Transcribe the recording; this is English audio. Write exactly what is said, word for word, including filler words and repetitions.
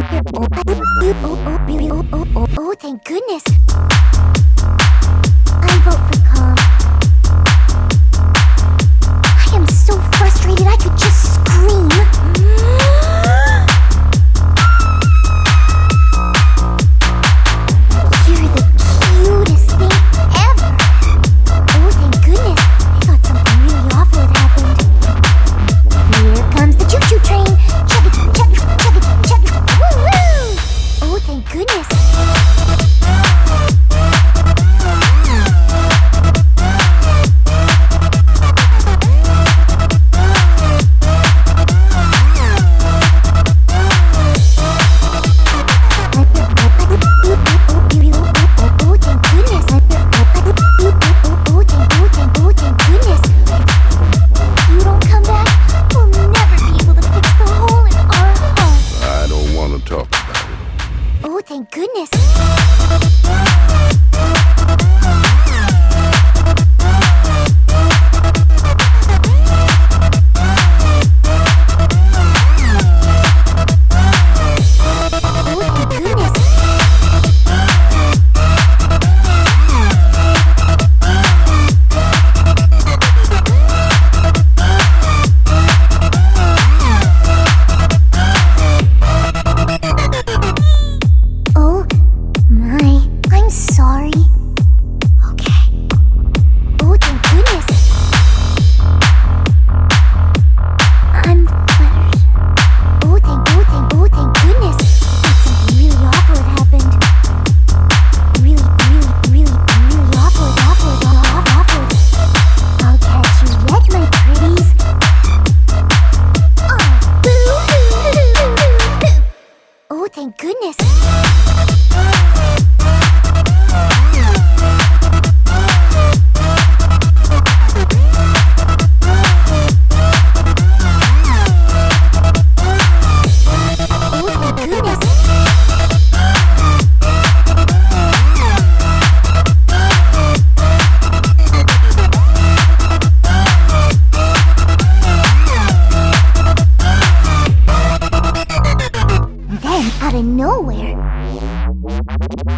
Oh, oh, oh, oh, thank goodness. I vote for calm. I am so frustrated I could just scream. You're the cutest thing ever. Oh, thank goodness. I thought something really awful had happened. Here comes the choo-choo train. Chugga, chugga, chugga, chugga, woo-woo! Oh, thank goodness. Thank goodness. Thank goodness. Out of nowhere.